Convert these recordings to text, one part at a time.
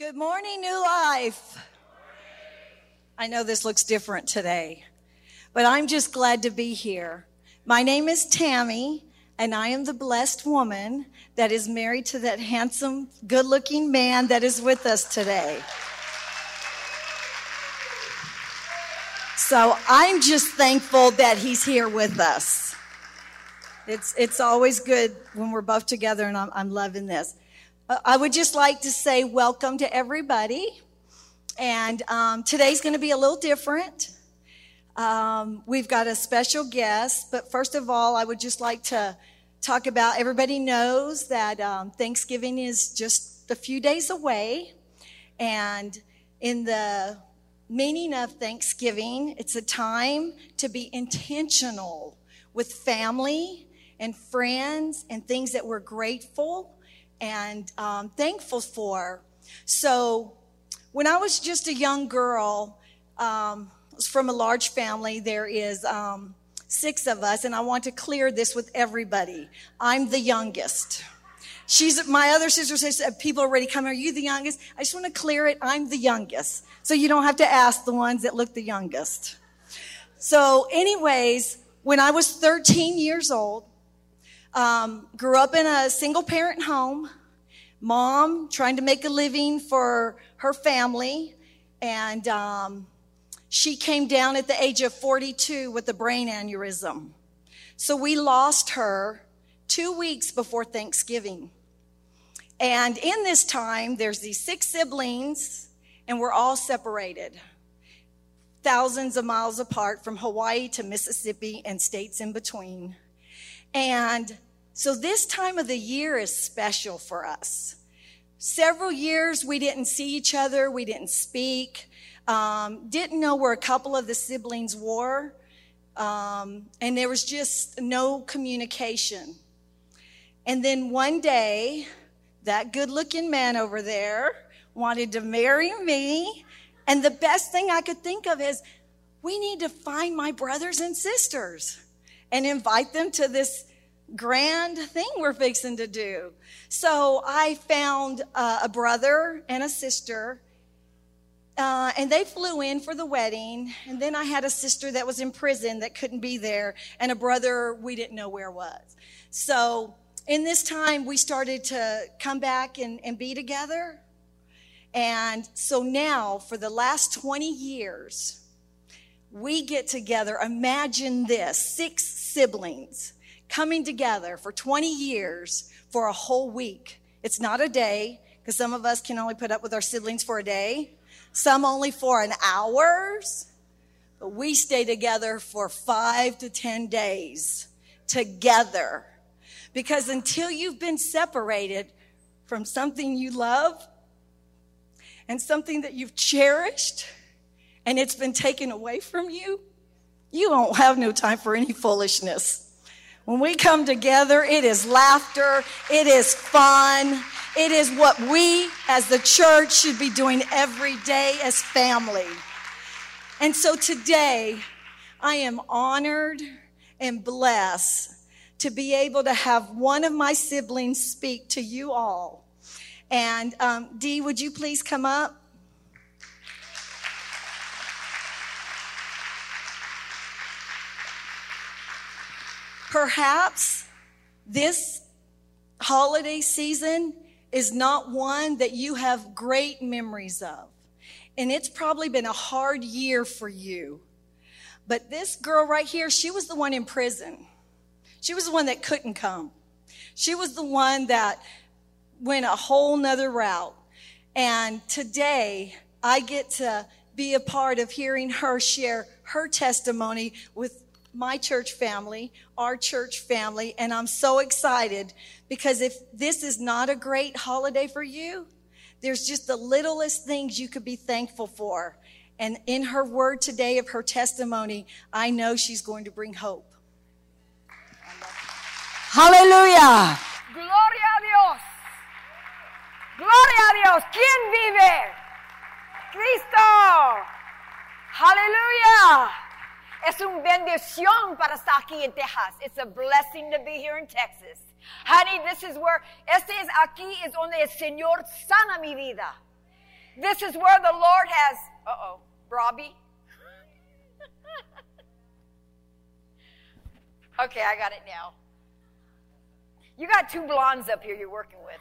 Good morning, New Life. I know this looks different today, but I'm just glad to be here. My name is Tammy, and I am the blessed woman that is married to that handsome, good-looking man that is with us today. So I'm just thankful that he's here with us. It's always good when we're both together, and I'm loving this. I would just like to say welcome to everybody. And today's going to be a little different. We've got a special guest. But first of all, I would just like to talk about, everybody knows that Thanksgiving is just a few days away. And in the meaning of Thanksgiving, it's a time to be intentional with family and friends and things that we're grateful and thankful for. So when I was just a young girl, I was from a large family. There is 6 of us, and I want to clear this with everybody. I'm the youngest. My other sister says, people already come, are you the youngest? I just want to clear it. I'm the youngest. So you don't have to ask the ones that look the youngest. So anyways, when I was 13 years old, grew up in a single parent home, mom trying to make a living for her family. And, she came down at the age of 42 with a brain aneurysm. So we lost her 2 weeks before Thanksgiving. And in this time, there's these 6 siblings, and we're all separated. Thousands of miles apart from Hawaii to Mississippi and states in between. And so this time of the year is special for us. Several years we didn't see each other, we didn't speak, didn't know where a couple of the siblings were, and there was just no communication. And then one day, that good-looking man over there wanted to marry me, and the best thing I could think of is, we need to find my brothers and sisters and invite them to this grand thing we're fixing to do. So I found a brother and a sister, and they flew in for the wedding. And then I had a sister that was in prison that couldn't be there, and a brother we didn't know where was. So in this time, we started to come back and be together. And so now, for the last 20 years, we get together. Imagine this, 6 siblings coming together for 20 years for a whole week. It's not a day, because some of us can only put up with our siblings for a day. Some only for an hour. But we stay together for 5 to 10 days together. Because until you've been separated from something you love and something that you've cherished and it's been taken away from you, you won't have no time for any foolishness. When we come together, it is laughter, it is fun, it is what we as the church should be doing every day as family. And so today, I am honored and blessed to be able to have one of my siblings speak to you all. And Dee, would you please come up? Perhaps this holiday season is not one that you have great memories of. And it's probably been a hard year for you. But this girl right here, she was the one in prison. She was the one that couldn't come. She was the one that went a whole nother route. And today, I get to be a part of hearing her share her testimony with my church family, our church family, and I'm so excited because if this is not a great holiday for you, there's just the littlest things you could be thankful for. And in her word today of her testimony, I know she's going to bring hope. Hallelujah. Gloria a Dios. Gloria a Dios. ¿Quién vive? Cristo. Hallelujah. Es una bendición para estar aquí en Texas. It's a blessing to be here in Texas. Honey, this is where, aquí es donde el Señor sana mi vida. This is where the Lord has, Robbie. Okay, I got it now. You got two blondes up here you're working with.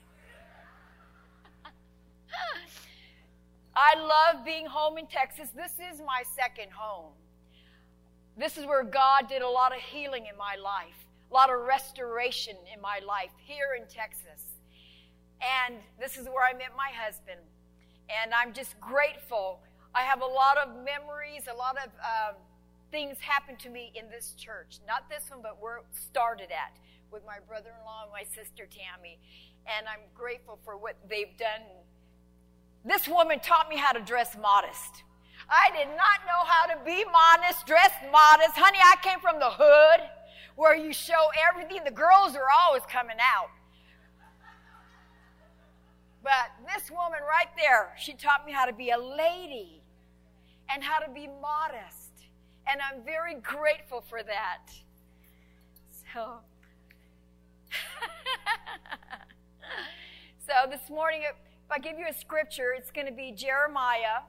I love being home in Texas. This is my second home. This is where God did a lot of healing in my life, a lot of restoration in my life here in Texas. And this is where I met my husband. And I'm just grateful. I have a lot of memories, a lot of things happened to me in this church. Not this one, but where it started at with my brother-in-law and my sister Tammy. And I'm grateful for what they've done. This woman taught me how to dress modest. I did not know how to be modest, dress modest. Honey, I came from the hood where you show everything. The girls are always coming out. But this woman right there, she taught me how to be a lady and how to be modest. And I'm very grateful for that. So, this morning, if I give you a scripture, it's going to be Jeremiah.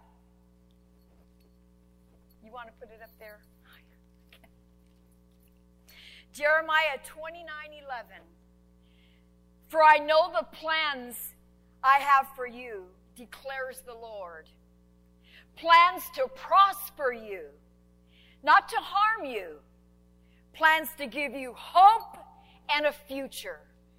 You want to put it up there? Okay. Jeremiah 29:11. For I know the plans I have for you, declares the Lord. Plans to prosper you, not to harm you. Plans to give you hope and a future.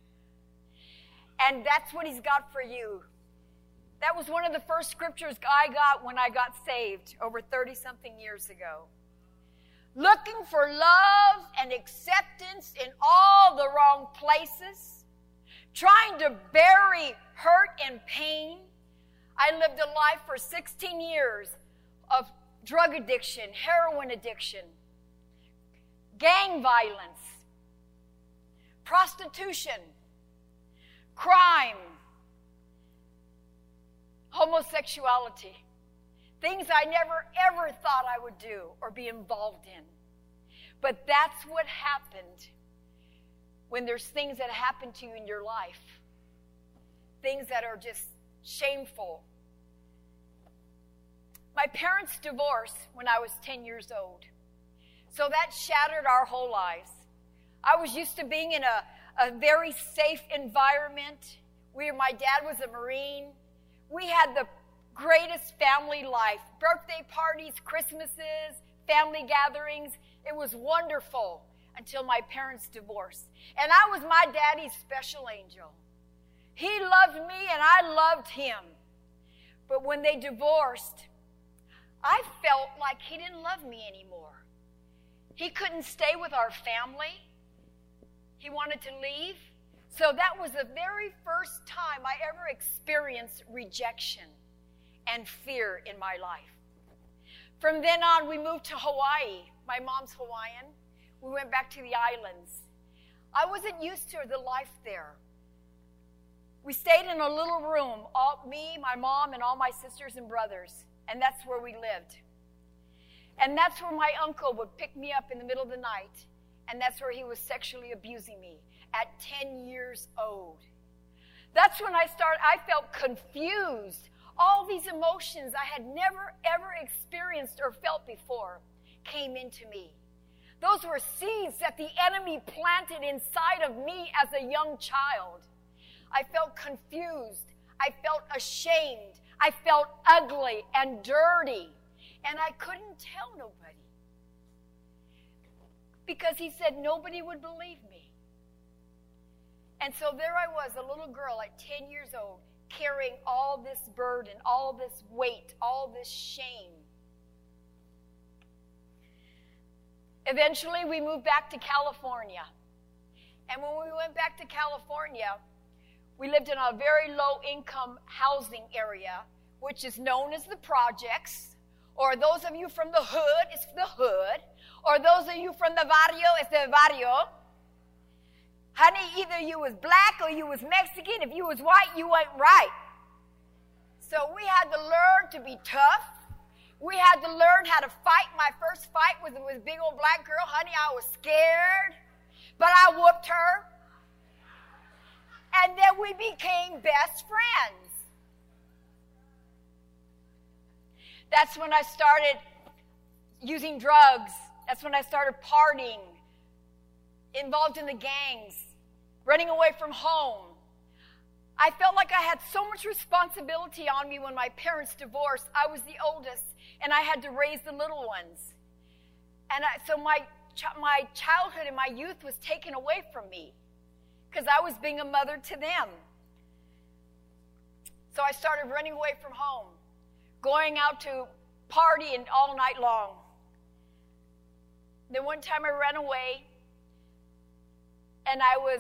And that's what He's got for you. That was one of the first scriptures I got when I got saved over 30-something years ago. Looking for love and acceptance in all the wrong places. Trying to bury hurt and pain. I lived a life for 16 years of drug addiction, heroin addiction, gang violence, prostitution, crime, homosexuality, things I never ever thought I would do or be involved in. But that's what happened when there's things that happen to you in your life, things that are just shameful. My parents divorced when I was 10 years old. So that shattered our whole lives. I was used to being in a very safe environment. My dad was a Marine. We had the greatest family life. Birthday parties, Christmases, family gatherings. It was wonderful until my parents divorced. And I was my daddy's special angel. He loved me and I loved him. But when they divorced, I felt like he didn't love me anymore. He couldn't stay with our family. He wanted to leave. So that was the very first time I ever experienced rejection and fear in my life. From then on, we moved to Hawaii. My mom's Hawaiian. We went back to the islands. I wasn't used to the life there. We stayed in a little room, me, my mom, and all my sisters and brothers. And that's where we lived. And that's where my uncle would pick me up in the middle of the night. And that's where he was sexually abusing me at 10 years old. That's when I felt confused. All these emotions I had never, ever experienced or felt before came into me. Those were seeds that the enemy planted inside of me as a young child. I felt confused. I felt ashamed. I felt ugly and dirty. And I couldn't tell nobody. Because he said nobody would believe me. And so there I was, a little girl at 10 years old, carrying all this burden, all this weight, all this shame. Eventually, we moved back to California. And when we went back to California, we lived in a very low-income housing area, which is known as the projects. Or those of you from the hood, it's the hood. Or those of you from the barrio, it's the barrio. Honey, either you was black or you was Mexican. If you was white, you weren't right. So we had to learn to be tough. We had to learn how to fight. My first fight was with a big old black girl. Honey, I was scared, but I whooped her. And then we became best friends. That's when I started using drugs. That's when I started partying, involved in the gangs, running away from home. I felt like I had so much responsibility on me when my parents divorced. I was the oldest, and I had to raise the little ones. And so my childhood and my youth was taken away from me because I was being a mother to them. So I started running away from home, going out to party and all night long. Then one time I ran away, and I was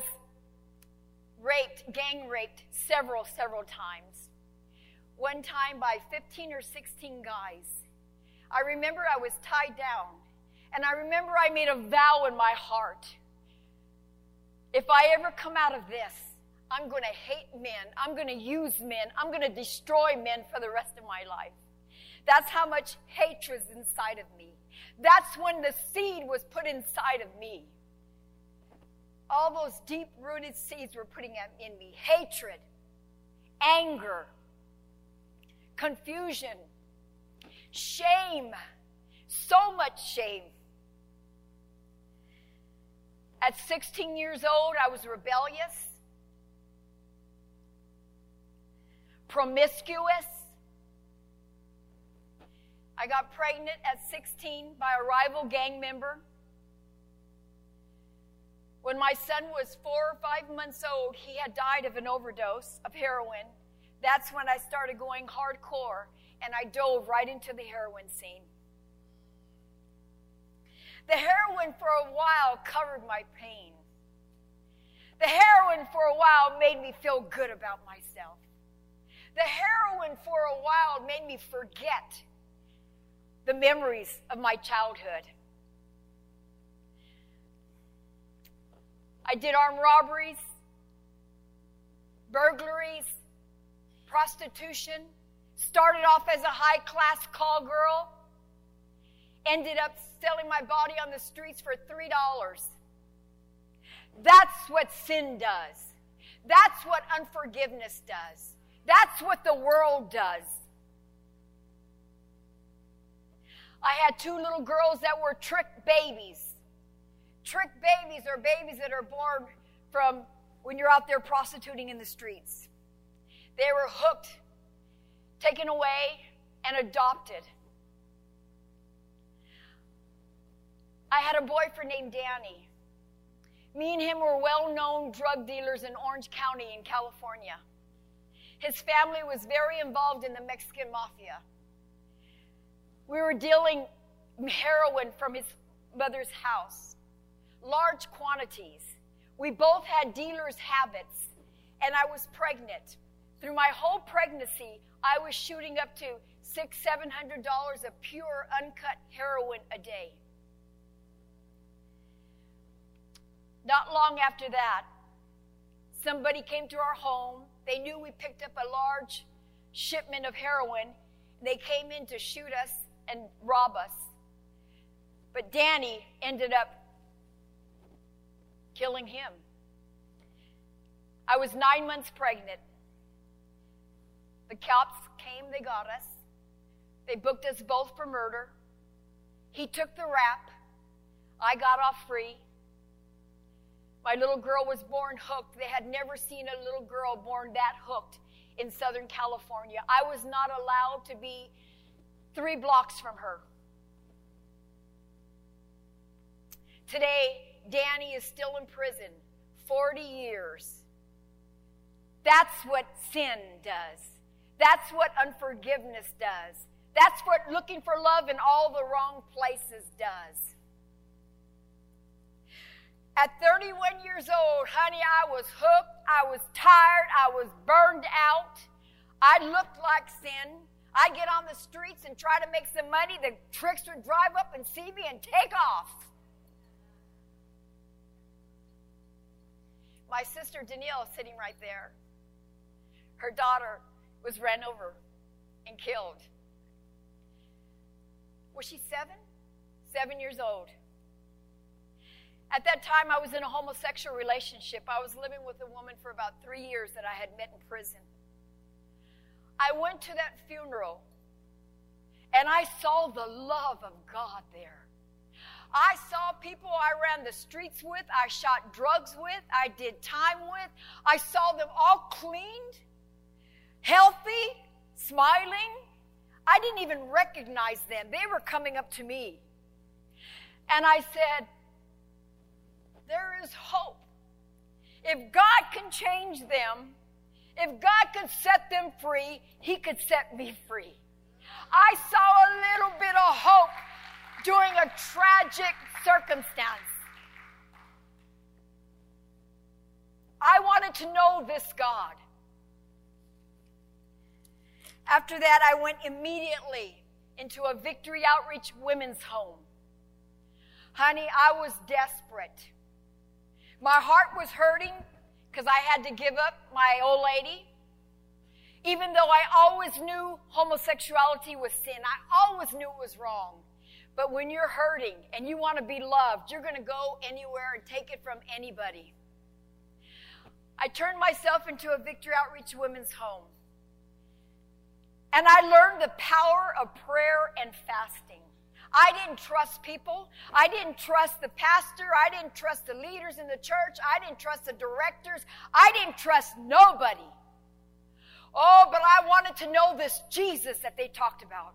gang raped several times. One time by 15 or 16 guys. I remember I was tied down, and I remember I made a vow in my heart. If I ever come out of this, I'm going to hate men. I'm going to use men. I'm going to destroy men for the rest of my life. That's how much hatred is inside of me. That's when the seed was put inside of me. All those deep-rooted seeds were putting in me. Hatred, anger, confusion, shame, so much shame. At 16 years old, I was rebellious, promiscuous. I got pregnant at 16 by a rival gang member. When my son was 4 or 5 months old, he had died of an overdose of heroin. That's when I started going hardcore, and I dove right into the heroin scene. The heroin for a while covered my pain. The heroin for a while made me feel good about myself. The heroin for a while made me forget the memories of my childhood. I did armed robberies, burglaries, prostitution, started off as a high-class call girl, ended up selling my body on the streets for $3. That's what sin does. That's what unforgiveness does. That's what the world does. I had 2 little girls that were trick babies. Trick babies are babies that are born from when you're out there prostituting in the streets. They were hooked, taken away, and adopted. I had a boyfriend named Danny. Me and him were well-known drug dealers in Orange County in California. His family was very involved in the Mexican mafia. We were dealing heroin from his mother's house, large quantities. We both had dealers' habits, and I was pregnant. Through my whole pregnancy, I was shooting up to $600-700 of pure, uncut heroin a day. Not long after that, somebody came to our home. They knew we picked up a large shipment of heroin. They came in to shoot us and rob us. But Danny ended up killing him. I was 9 months pregnant. The cops came, they got us. They booked us both for murder. He took the rap. I got off free. My little girl was born hooked. They had never seen a little girl born that hooked in Southern California. I was not allowed to be 3 blocks from her. Today, Danny is still in prison, 40 years. That's what sin does. That's what unforgiveness does. That's what looking for love in all the wrong places does. At 31 years old, honey, I was hooked, I was tired, I was burned out. I looked like sin. I'd get on the streets and try to make some money. The tricks would drive up and see me and take off. My sister Danielle is sitting right there. Her daughter was ran over and killed. Was she 7? 7 years old. At that time, I was in a homosexual relationship. I was living with a woman for about 3 years that I had met in prison. I went to that funeral, And I saw the love of God there. I saw people I ran the streets with, I shot drugs with, I did time with. I saw them all cleaned, healthy, smiling. I didn't even recognize them. They were coming up to me. And I said, there is hope. If God can change them, if God could set them free, He could set me free. I saw a little bit of hope during a tragic circumstance. I wanted to know this God. After that, I went immediately into a Victory Outreach women's home. Honey, I was desperate. My heart was hurting because I had to give up my old lady. Even though I always knew homosexuality was sin, I always knew it was wrong. But when you're hurting and you want to be loved, you're going to go anywhere and take it from anybody. I turned myself into a Victory Outreach women's home. And I learned the power of prayer and fasting. I didn't trust people. I didn't trust the pastor. I didn't trust the leaders in the church. I didn't trust the directors. I didn't trust nobody. Oh, but I wanted to know this Jesus that they talked about.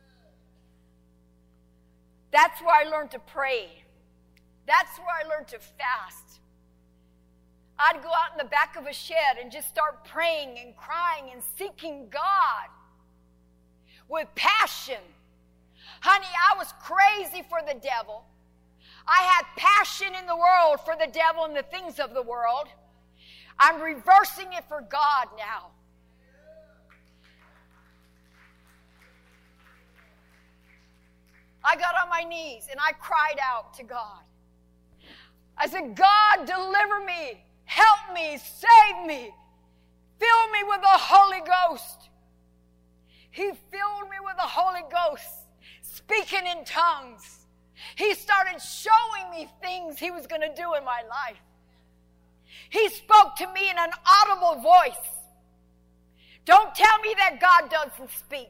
That's where I learned to pray. That's where I learned to fast. I'd go out in the back of a shed and just start praying and crying and seeking God with passion. Honey, I was crazy for the devil. I had passion in the world for the devil and the things of the world. I'm reversing it for God now. I got on my knees and I cried out to God. I said, God, deliver me, help me, save me, fill me with the Holy Ghost. He filled me with the Holy Ghost, speaking in tongues. He started showing me things He was going to do in my life. He spoke to me in an audible voice. Don't tell me that God doesn't speak.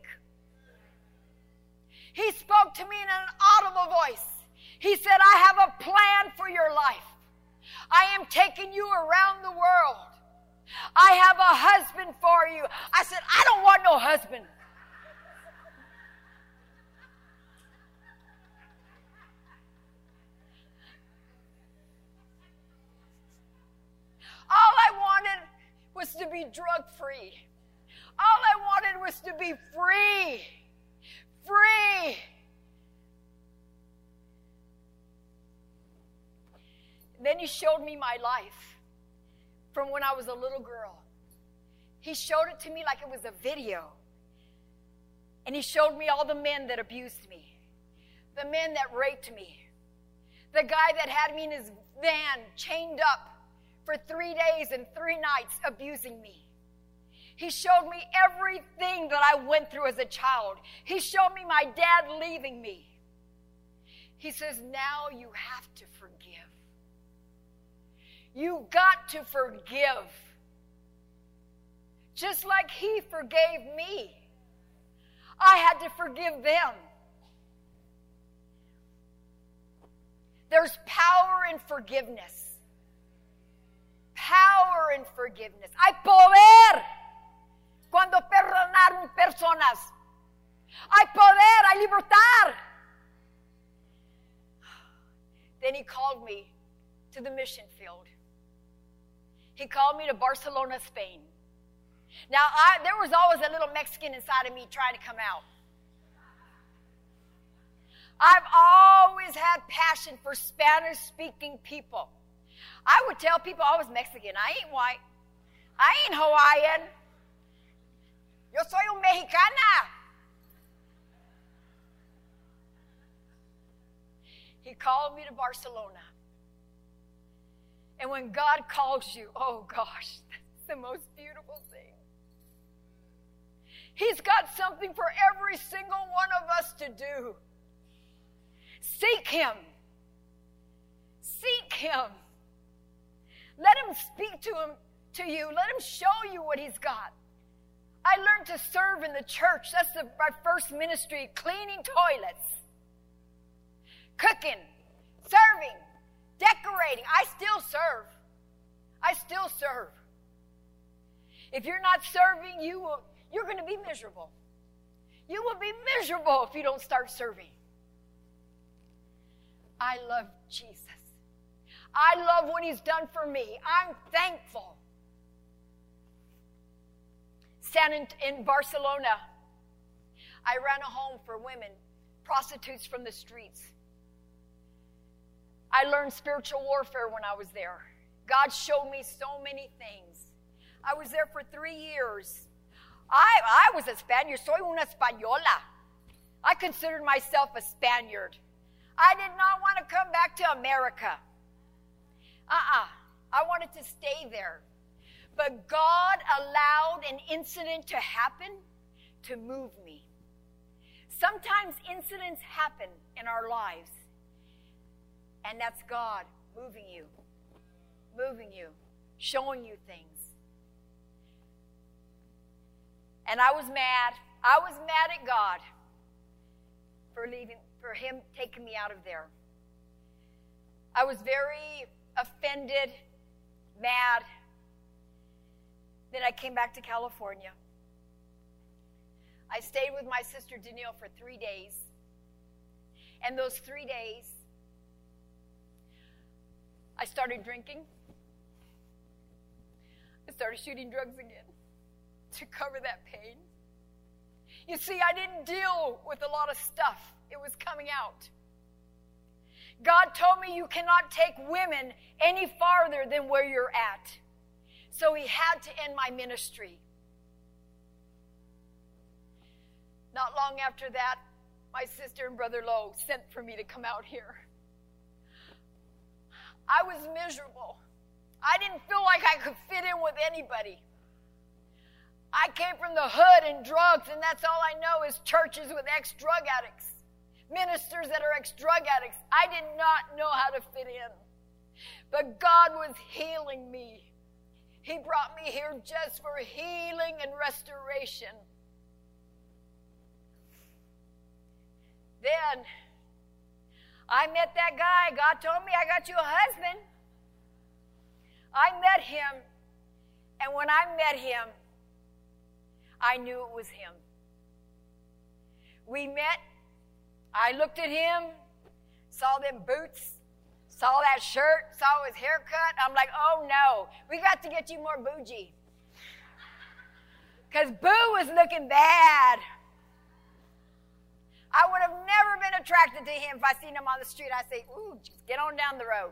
He spoke to me in an audible voice. He said, I have a plan for your life. I am taking you around the world. I have a husband for you. I said, I don't want no husband. All I wanted was to be drug-free. All I wanted was to be free. Free. Then He showed me my life from when I was a little girl. He showed it to me like it was a video. And He showed me all the men that abused me, the men that raped me, the guy that had me in his van chained up for 3 days and 3 nights abusing me. He showed me everything that I went through as a child. He showed me my dad leaving me. He says, now you have to forgive. You got to forgive. Just like He forgave me. I had to forgive them. There's power in forgiveness. Power in forgiveness. Hay poder cuando perdonaron personas. Hay poder, hay libertad. Then He called me to the mission field. He called me to Barcelona, Spain. Now, there was always a little Mexican inside of me trying to come out. I've always had passion for Spanish-speaking people. I would tell people I was Mexican. I ain't white. I ain't Hawaiian. Yo soy un mexicana. He called me to Barcelona. And when God calls you, oh gosh, that's the most beautiful thing. He's got something for every single one of us to do. Seek Him. Seek Him. Let Him speak to you. Let Him show you what He's got. I learned to serve in the church. That's my first ministry, cleaning toilets, cooking, serving, decorating. I still serve. I still serve. If you're not serving, you're going to be miserable. You will be miserable if you don't start serving. I love Jesus. I love what he's done for me. I'm thankful. Standing in Barcelona, I ran a home for women, prostitutes from the streets. I learned spiritual warfare when I was there. God showed me so many things. I was there for 3 years. I was a Spaniard. Soy una española. I considered myself a Spaniard. I did not want to come back to America. I wanted to stay there. But God allowed an incident to happen to move me. Sometimes incidents happen in our lives. And that's God moving you, showing you things. And I was mad. I was mad at God for him taking me out of there. I was very offended, mad. Then I came back to California. I stayed with my sister Danielle for 3 days. And those 3 days, I started drinking. I started shooting drugs again to cover that pain. You see, I didn't deal with a lot of stuff. It was coming out. God told me you cannot take women any farther than where you're at. So he had to end my ministry. Not long after that, my sister and Brother Lowe sent for me to come out here. I was miserable. I didn't feel like I could fit in with anybody. I came from the hood and drugs, and that's all I know is churches with ex-drug addicts, ministers that are ex-drug addicts. I did not know how to fit in. But God was healing me. He brought me here just for healing and restoration. Then I met that guy. God told me, I got you a husband. I met him, and when I met him, I knew it was him. We met. I looked at him, saw them boots, saw that shirt, saw his haircut. I'm like, oh no, we got to get you more bougie. Because Boo was looking bad. I would have never been attracted to him if I seen him on the street. I'd say, ooh, just get on down the road.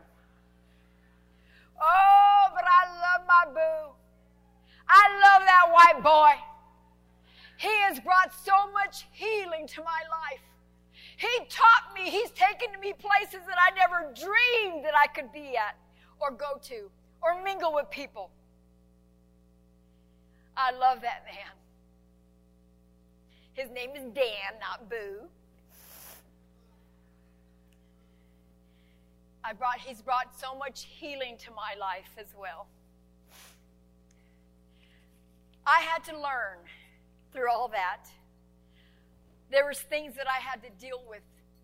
Oh, but I love my Boo. I love that white boy. He has brought so much healing to my life. He taught me. He's taken me places that I never dreamed that I could be at or go to or mingle with people. I love that man. His name is Dan, not Boo. He's brought so much healing to my life as well. I had to learn through all that. There was things that I had to deal with.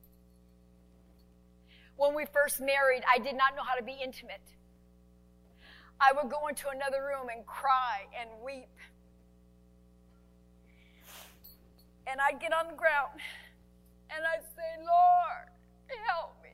When we first married, I did not know how to be intimate. I would go into another room and cry and weep. And I'd get on the ground and I'd say, Lord, help me.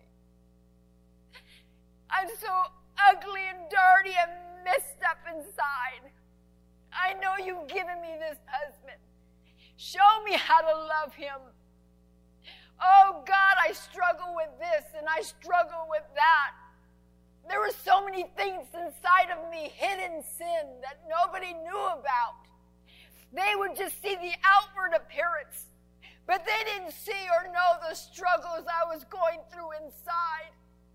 I'm so ugly and dirty and messed up inside. I know you've given me this husband. Show me how to love him. Oh God, I struggle with this and I struggle with that. There were so many things inside of me, hidden sin that nobody knew about. They would just see the outward appearance, but they didn't see or know the struggles I was going through inside.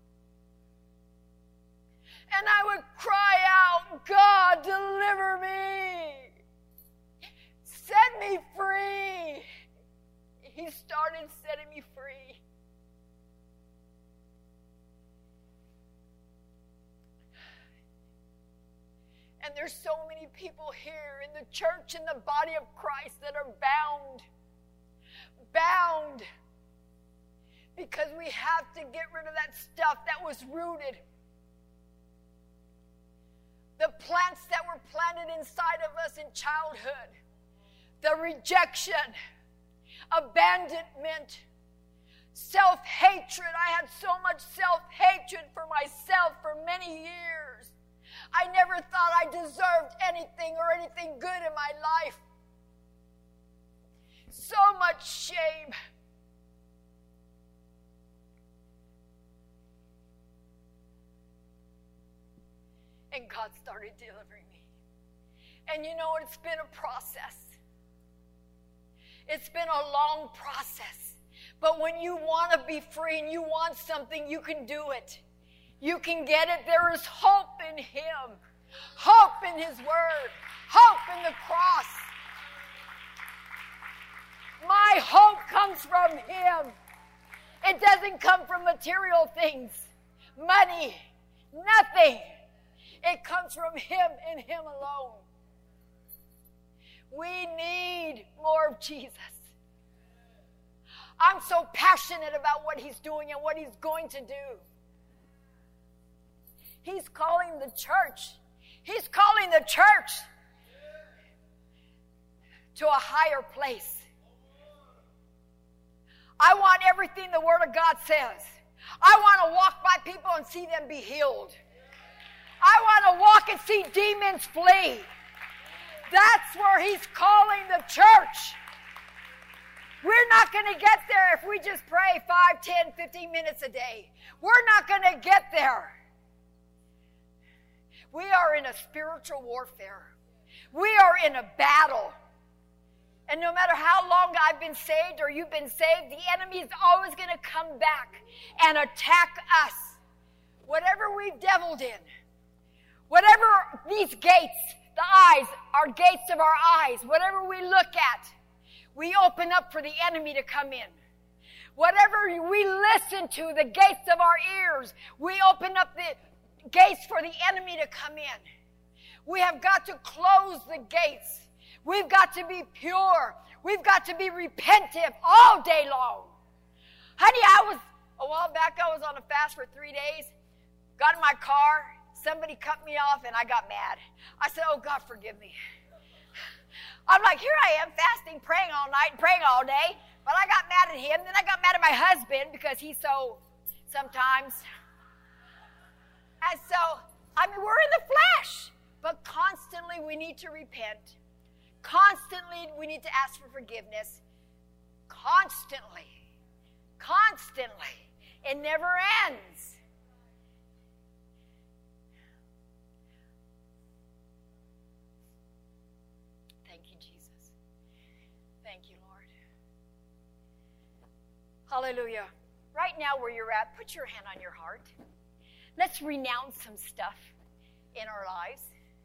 And I would cry out, God, deliver me. Set me free. He started setting me free. And there's so many people here in the church, in the body of Christ, that are bound. Bound. Because we have to get rid of that stuff that was rooted. The plants that were planted inside of us in childhood. The rejection, abandonment, self-hatred. I had so much self-hatred for myself for many years. I never thought I deserved anything or anything good in my life. So much shame. And God started delivering me. And you know, it's been a process. It's been a long process. But when you want to be free and you want something, you can do it. You can get it. There is hope in Him. Hope in His Word. Hope in the cross. My hope comes from Him. It doesn't come from material things. Money. Nothing. It comes from Him and Him alone. We need more of Jesus. I'm so passionate about what He's doing and what He's going to do. He's calling the church. He's calling the church to a higher place. I want everything the Word of God says. I want to walk by people and see them be healed. I want to walk and see demons flee. That's where He's calling the church. We're not going to get there if we just pray 5, 10, 15 minutes a day. We're not going to get there. We are in a spiritual warfare. We are in a battle. And no matter how long I've been saved or you've been saved, the enemy is always going to come back and attack us. Whatever we've deviled in, whatever these gates, the eyes, are gates of our eyes, whatever we look at, we open up for the enemy to come in. Whatever we listen to, the gates of our ears, we open up the gates for the enemy to come in. We have got to close the gates. We've got to be pure. We've got to be repentive all day long. Honey, a while back, I was on a fast for 3 days, got in my car, somebody cut me off, and I got mad. I said, oh, God, forgive me. I'm like, here I am fasting, praying all night, praying all day, but I got mad at him. Then I got mad at my husband because he's so, sometimes. And so, I mean, we're in the flesh, but constantly we need to repent. Constantly we need to ask for forgiveness. Constantly. It never ends. Thank you, Jesus. Thank you, Lord. Hallelujah. Right now where you're at, put your hand on your heart. Let's renounce some stuff in our lives.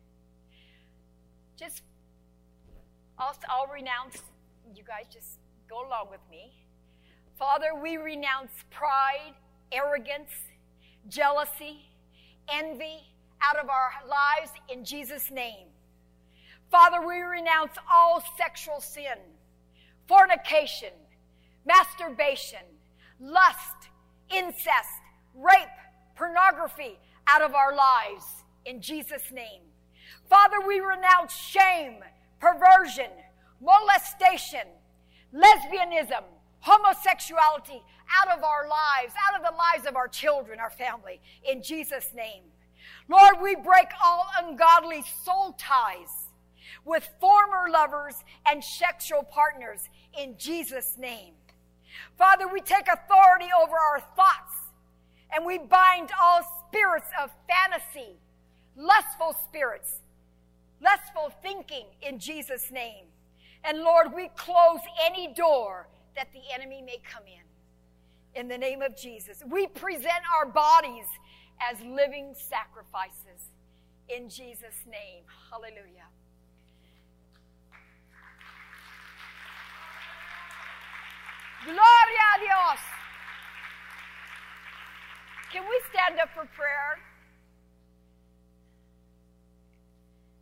Just, I'll renounce. You guys just go along with me. Father, we renounce pride, arrogance, jealousy, envy out of our lives in Jesus' name. Father, we renounce all sexual sin, fornication, masturbation, lust, incest, rape, pornography out of our lives in Jesus' name. Father, we renounce shame, perversion, molestation, lesbianism, homosexuality out of our lives, out of the lives of our children, our family, in Jesus' name. Lord, we break all ungodly soul ties with former lovers and sexual partners in Jesus' name. Father, we take authority over our thoughts and we bind all spirits of fantasy, lustful spirits, lustful thinking in Jesus' name. And Lord, we close any door that the enemy may come in the name of Jesus. We present our bodies as living sacrifices in Jesus' name. Hallelujah. Gloria a Dios. Can we stand up for prayer?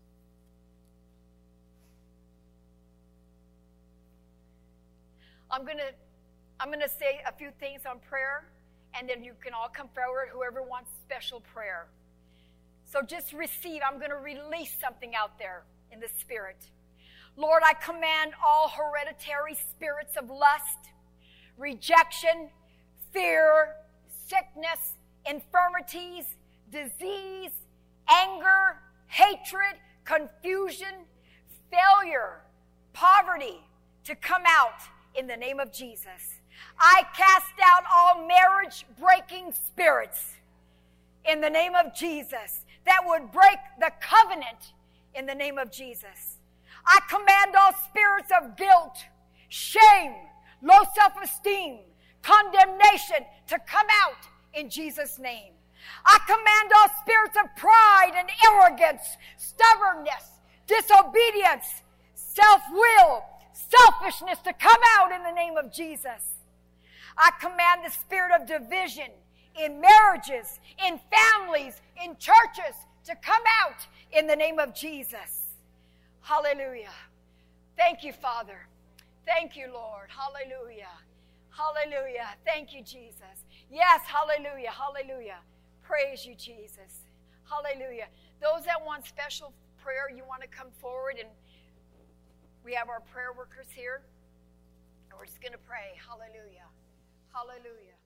I'm gonna say a few things on prayer, and then you can all come forward, whoever wants special prayer. So just receive. I'm going to release something out there in the Spirit. Lord, I command all hereditary spirits of lust, rejection, fear, sickness, infirmities, disease, anger, hatred, confusion, failure, poverty to come out in the name of Jesus. I cast out all marriage-breaking spirits in the name of Jesus that would break the covenant in the name of Jesus. I command all spirits of guilt, shame, low self-esteem, condemnation to come out in Jesus' name. I command all spirits of pride and arrogance, stubbornness, disobedience, self-will, selfishness to come out in the name of Jesus. I command the spirit of division in marriages, in families, in churches to come out in the name of Jesus. Hallelujah. Thank you, Father. Thank you, Lord. Hallelujah. Hallelujah. Thank you, Jesus. Yes, hallelujah. Hallelujah. Praise you, Jesus. Hallelujah. Those that want special prayer, you want to come forward, and we have our prayer workers here, and we're just going to pray. Hallelujah. Hallelujah.